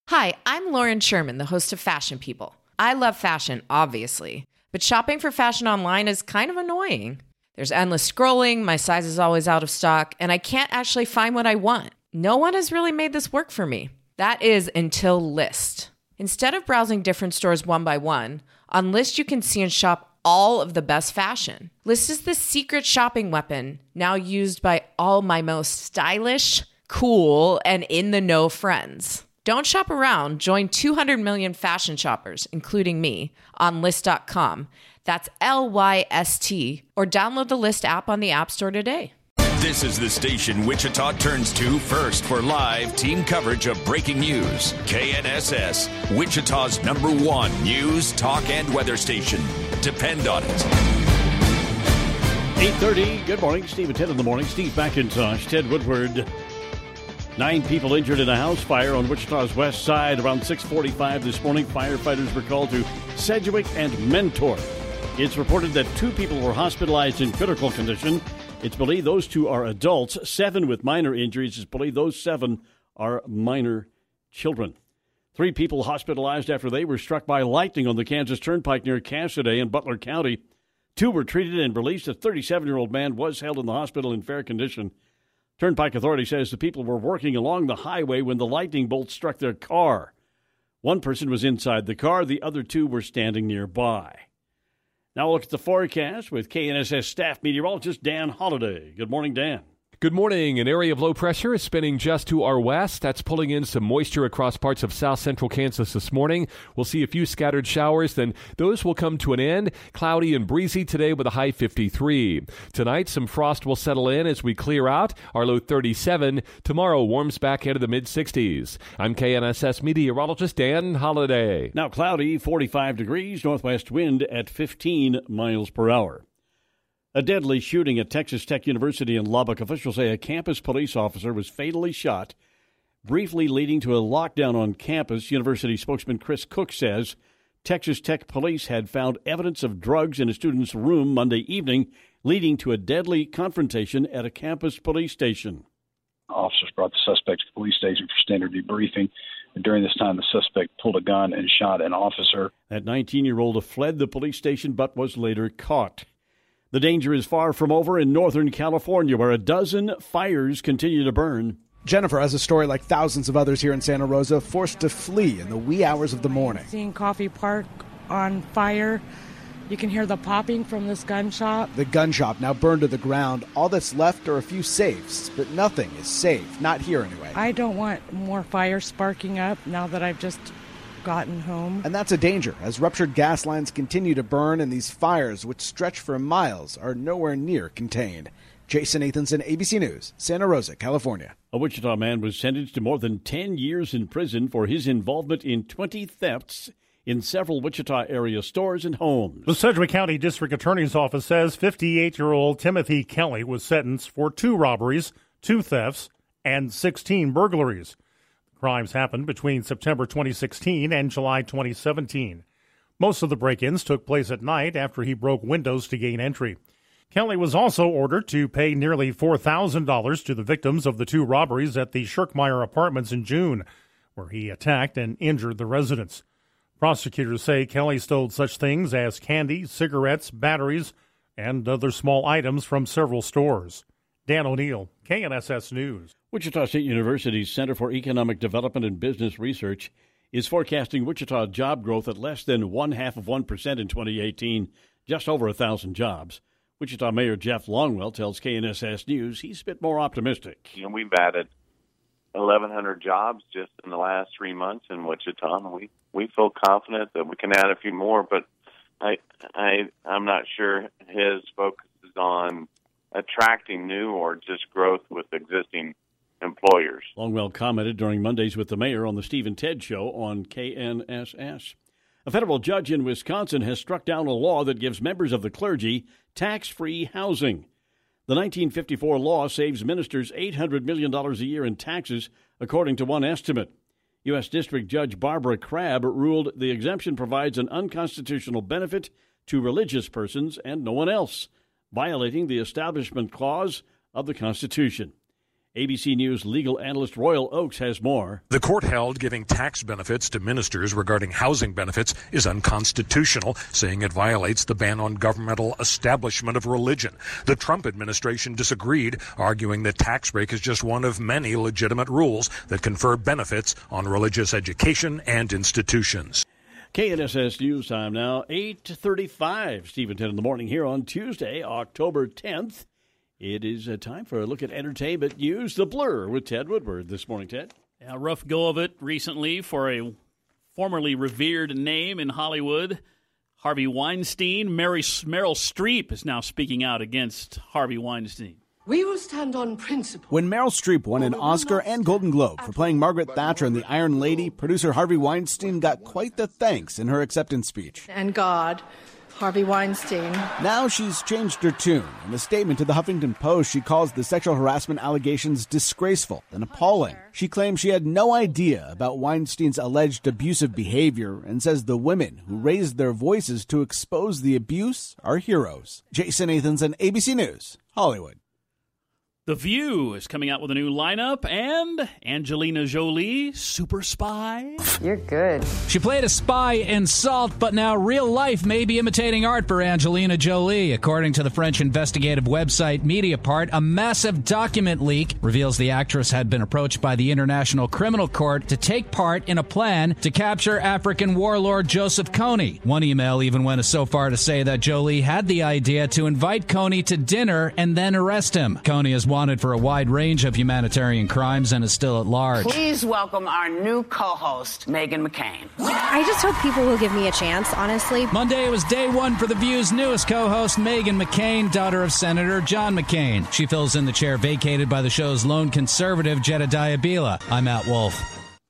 Hi, I'm Lauren Sherman, the host of Fashion People. I love fashion, obviously, but shopping for fashion online is kind of annoying. There's endless scrolling, my size is always out of stock, and I can't actually find what I want. No one has really made this work for me. That is until Lyst. Instead of browsing different stores one by one, on Lyst you can see and shop all of the best fashion. Lyst is the secret shopping weapon, now used by all my most stylish, cool, and in-the-know friends. Don't shop around. Join 200 million fashion shoppers, including me, on Lyst.com. That's Lyst, or download the Lyst app on the App Store today. This is the station Wichita turns to first for live team coverage of breaking news. KNSS, Wichita's #1 news, talk, and weather station. Depend on it. 8:30. Good morning. Steve and Ted in the morning. Steve McIntosh, Ted Woodward. 9 people injured in a house fire on Wichita's west side around 6:45 this morning. Firefighters were called to Sedgwick and Mentor. It's reported that 2 people were hospitalized in critical condition. It's believed those 2 are adults. 7 with minor injuries. It's believed those 7 are minor children. 3 people hospitalized after they were struck by lightning on the Kansas Turnpike near Cassidy in Butler County. 2 were treated and released. A 37-year-old man was held in the hospital in fair condition. Turnpike Authority says the people were working along the highway when the lightning bolt struck their car. 1 person was inside the car. The other 2 were standing nearby. Now we'll look at the forecast with KNSS staff meteorologist Dan Holliday. Good morning, Dan. Good morning. An area of low pressure is spinning just to our west. That's pulling in some moisture across parts of south central Kansas this morning. We'll see a few scattered showers, then those will come to an end. Cloudy and breezy today with a high 53. Tonight, some frost will settle in as we clear out. Our low 37. Tomorrow warms back into the mid-60s. I'm KNSS meteorologist Dan Holliday. Now cloudy, 45 degrees, northwest wind at 15 miles per hour. A deadly shooting at Texas Tech University in Lubbock. Officials say a campus police officer was fatally shot, briefly leading to a lockdown on campus. University spokesman Chris Cook says Texas Tech police had found evidence of drugs in a student's room Monday evening, leading to a deadly confrontation at a campus police station. Officers brought the suspect to the police station for standard debriefing. During this time, the suspect pulled a gun and shot an officer. That 19-year-old fled the police station but was later caught. The danger is far from over in Northern California, where a dozen fires continue to burn. Jennifer has a story like thousands of others here in Santa Rosa, forced to flee in the wee hours of the morning. Seeing Coffee Park on fire, you can hear the popping from this gun shop. The gun shop now burned to the ground. All that's left are a few safes, but nothing is safe, not here anyway. I don't want more fire sparking up now that I've just gotten home. And that's a danger, as ruptured gas lines continue to burn and these fires, which stretch for miles, are nowhere near contained. Jason Nathanson, ABC News, Santa Rosa, California. A Wichita man was sentenced to more than 10 years in prison for his involvement in 20 thefts in several Wichita area stores and homes. The Sedgwick County District Attorney's Office says 58-year-old Timothy Kelly was sentenced for 2 robberies, 2 thefts, and 16 burglaries. Crimes happened between September 2016 and July 2017. Most of the break-ins took place at night after he broke windows to gain entry. Kelly was also ordered to pay nearly $4,000 to the victims of the 2 robberies at the Shirkmeyer Apartments in June, where he attacked and injured the residents. Prosecutors say Kelly stole such things as candy, cigarettes, batteries, and other small items from several stores. Dan O'Neill, KNSS News. Wichita State University's Center for Economic Development and Business Research is forecasting Wichita job growth at less than 0.5% in 2018, just over 1,000 jobs. Wichita Mayor Jeff Longwell tells KNSS News he's a bit more optimistic. We've added 1,100 jobs just in the last 3 months in Wichita, and we feel confident that we can add a few more, but I'm not sure his focus is on attracting new or just growth with existing employers. Longwell commented during Mondays with the Mayor on the Steve and Ted Show on KNSS. A federal judge in Wisconsin has struck down a law that gives members of the clergy tax-free housing. The 1954 law saves ministers $800 million a year in taxes, according to one estimate. U.S. District Judge Barbara Crabb ruled the exemption provides an unconstitutional benefit to religious persons and no one else, violating the Establishment Clause of the Constitution. ABC News legal analyst Royal Oakes has more. The court held giving tax benefits to ministers regarding housing benefits is unconstitutional, saying it violates the ban on governmental establishment of religion. The Trump administration disagreed, arguing that tax break is just one of many legitimate rules that confer benefits on religious education and institutions. KNSS News Time now, 8:35. Steve and Ted in the morning here on Tuesday, October 10th. It is time for a look at entertainment news. The Blur with Ted Woodward this morning, Ted. Yeah, rough go of it recently for a formerly revered name in Hollywood, Harvey Weinstein. Meryl Streep is now speaking out against Harvey Weinstein. We will stand on principle. When Meryl Streep won an Oscar and Golden Globe for playing Margaret Thatcher in The Iron Lady, producer Harvey Weinstein got quite the thanks in her acceptance speech. And God, Harvey Weinstein. Now she's changed her tune. In a statement to the Huffington Post, she calls the sexual harassment allegations disgraceful and appalling. She claims she had no idea about Weinstein's alleged abusive behavior and says the women who raised their voices to expose the abuse are heroes. Jason Nathanson, ABC News, Hollywood. The View is coming out with a new lineup, and Angelina Jolie, super spy. You're good. She played a spy in Salt, but now real life may be imitating art for Angelina Jolie. According to the French investigative website Mediapart, a massive document leak reveals the actress had been approached by the International Criminal Court to take part in a plan to capture African warlord Joseph Kony. One email even went so far to say that Jolie had the idea to invite Kony to dinner and then arrest him. Kony is wanted for a wide range of humanitarian crimes and is still at large. Please welcome our new co-host, Meghan McCain. I just hope people will give me a chance, honestly. Monday was day one for The View's newest co-host, Meghan McCain, daughter of Senator John McCain. She fills in the chair vacated by the show's lone conservative, Jedediah Bila. I'm Matt Wolf.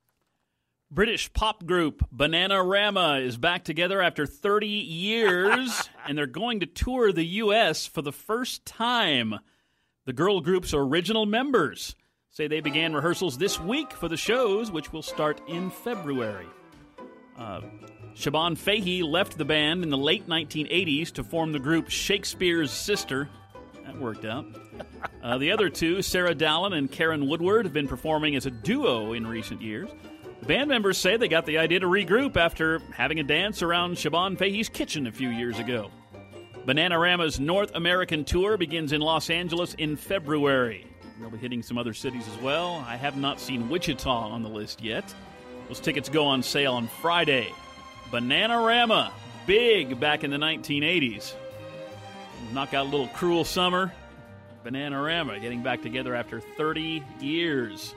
British pop group Bananarama is back together after 30 years, and they're going to tour the U.S. for the first time. The girl group's original members say they began rehearsals this week for the shows, which will start in February. Siobhan Fahey left the band in the late 1980s to form the group Shakespeare's Sister. That worked out. The other two, Sarah Dallin and Karen Woodward, have been performing as a duo in recent years. The band members say they got the idea to regroup after having a dance around Siobhan Fahey's kitchen a few years ago. Bananarama's North American tour begins in Los Angeles in February. They'll be hitting some other cities as well. I have not seen Wichita on the list yet. Those tickets go on sale on Friday. Bananarama, big back in the 1980s. Knock out a little Cruel Summer. Bananarama getting back together after 30 years.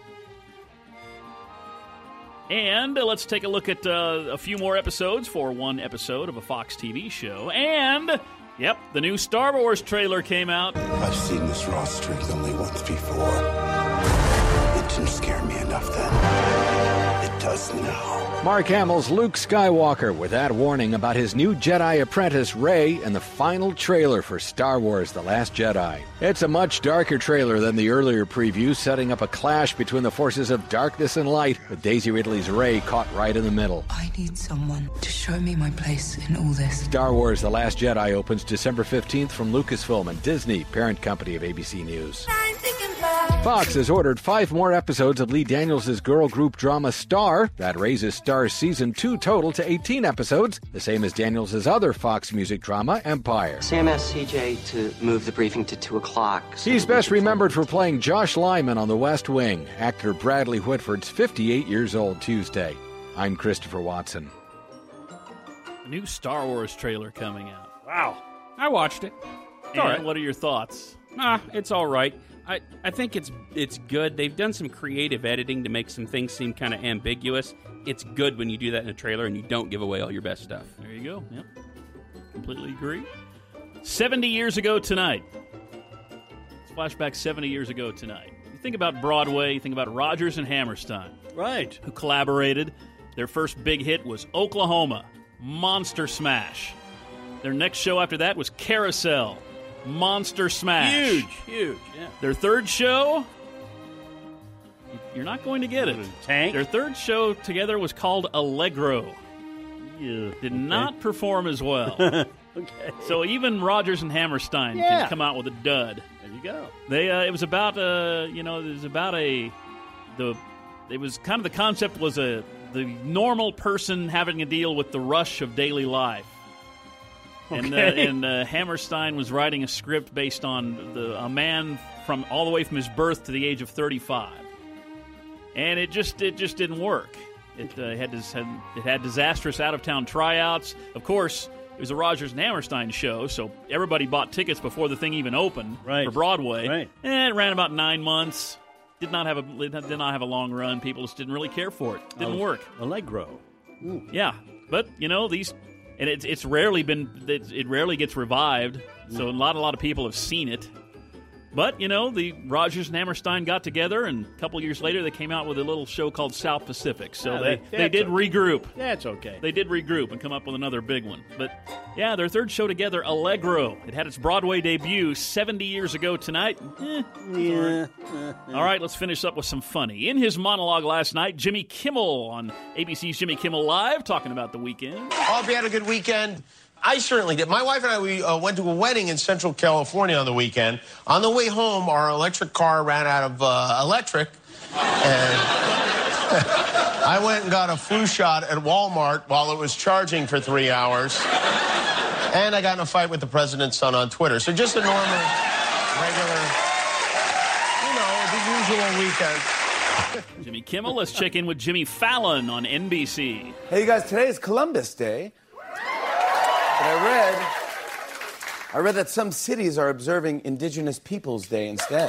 And let's take a look at a few more episodes for one episode of a Fox TV show. And, yep, the new Star Wars trailer came out. I've seen this raw strength only once before. It didn't scare me enough then. It does now. Mark Hamill's Luke Skywalker with that warning about his new Jedi apprentice Rey in the final trailer for Star Wars The Last Jedi. It's a much darker trailer than the earlier preview, setting up a clash between the forces of darkness and light, with Daisy Ridley's Rey caught right in the middle. I need someone to show me my place in all this. Star Wars The Last Jedi opens December 15th from Lucasfilm and Disney, parent company of ABC News. Fox has ordered 5 more episodes of Lee Daniels' girl group drama Star. That raises Star's Season 2 total to 18 episodes, the same as Daniels' other Fox music drama, Empire. Sam asked CJ to move the briefing to 2 o'clock. So he's best remembered for playing Josh Lyman on The West Wing. Actor Bradley Whitford's 58 years old Tuesday. I'm Christopher Watson. A new Star Wars trailer coming out. Wow. I watched it. And all right. What are your thoughts? It's all right. I think it's good. They've done some creative editing to make some things seem kind of ambiguous. It's good when you do that in a trailer and you don't give away all your best stuff. There you go. Yep. Completely agree. 70 years ago tonight. Let's flashback 70 years ago tonight. You think about Broadway, you think about Rodgers and Hammerstein. Right. Who collaborated. Their first big hit was Oklahoma, Monster Smash. Their next show after that was Carousel, Monster Smash. Huge. Yeah. Their third show, you're not going to get it. Tank? Their third show together was called Allegro. Did not perform as well. Okay. So even Rodgers and Hammerstein can come out with a dud. There you go. It was about the concept was the normal person having to deal with the rush of daily life. Okay. And Hammerstein was writing a script based on a man from all the way from his birth to the age of 35, and it just didn't work. It had disastrous out of town tryouts. Of course, it was a Rodgers and Hammerstein show, so everybody bought tickets before the thing even opened for Broadway. Right. And it ran about 9 months. Did not have a long run. People just didn't really care for it. Didn't work. Allegro. Ooh. Yeah, but these. And it rarely gets revived, so a lot of people have seen it. But, the Rodgers and Hammerstein got together, and a couple years later they came out with a little show called South Pacific. So they did regroup. That's okay. They did regroup and come up with another big one. But, yeah, their third show together, Allegro. It had its Broadway debut 70 years ago tonight. Yeah. All right, let's finish up with some funny. In his monologue last night, Jimmy Kimmel on ABC's Jimmy Kimmel Live talking about the weekend. Hope you had a good weekend. I certainly did. My wife and I, we went to a wedding in Central California on the weekend. On the way home, our electric car ran out of electric. And I went and got a flu shot at Walmart while it was charging for 3 hours. And I got in a fight with the president's son on Twitter. So just a normal, regular, the usual weekend. Jimmy Kimmel, let's check in with Jimmy Fallon on NBC. Hey, you guys, today is Columbus Day. But I read that some cities are observing Indigenous Peoples Day instead.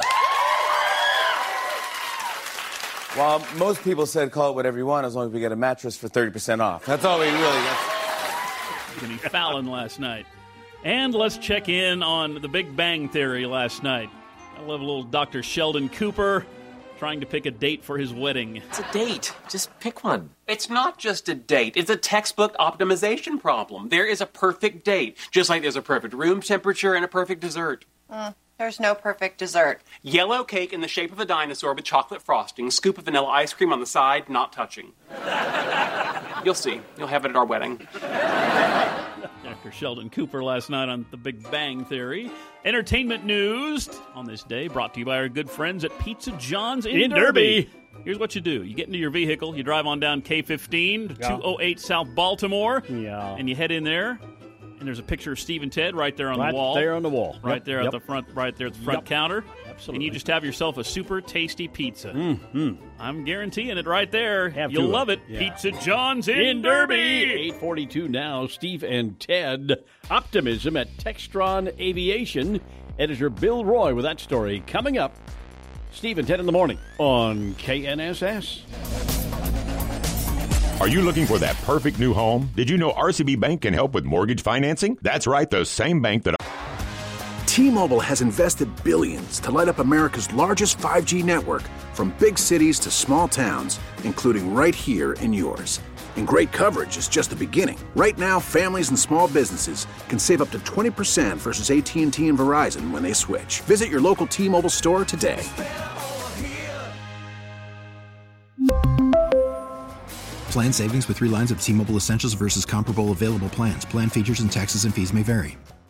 While most people said call it whatever you want as long as we get a mattress for 30% off. That's all we really got. Jimmy Fallon last night. And let's check in on The Big Bang Theory last night. I love little Dr. Sheldon Cooper trying to pick a date for his wedding. It's a date. Just pick one. It's not just a date. It's a textbook optimization problem. There is a perfect date, just like there's a perfect room temperature and a perfect dessert. There's no perfect dessert. Yellow cake in the shape of a dinosaur with chocolate frosting, scoop of vanilla ice cream on the side, not touching. You'll see. You'll have it at our wedding. Dr. Sheldon Cooper last night on The Big Bang Theory. Entertainment news on this day brought to you by our good friends at Pizza John's in Derby. Here's what you do. You get into your vehicle, you drive on down K-15 to 208 South Baltimore, and you head in there, and there's a picture of Steve and Ted right there on the wall. Right there on the wall. Right there at the front, right there at the front counter. Absolutely. And you just have yourself a super tasty pizza. Mm-hmm. I'm guaranteeing it right there. You'll love it. Yeah. Pizza John's in Derby. 8:42 now. Steve and Ted. Optimism at Textron Aviation. Editor Bill Roy with that story coming up. Steve and Ted in the morning on KNSS. Are you looking for that perfect new home? Did you know RCB Bank can help with mortgage financing? That's right, the same bank that... T-Mobile has invested billions to light up America's largest 5G network, from big cities to small towns, including right here in yours. And great coverage is just the beginning. Right now, families and small businesses can save up to 20% versus AT&T and Verizon when they switch. Visit your local T-Mobile store today. Plan savings with 3 lines of T-Mobile Essentials versus comparable available plans. Plan features and taxes and fees may vary.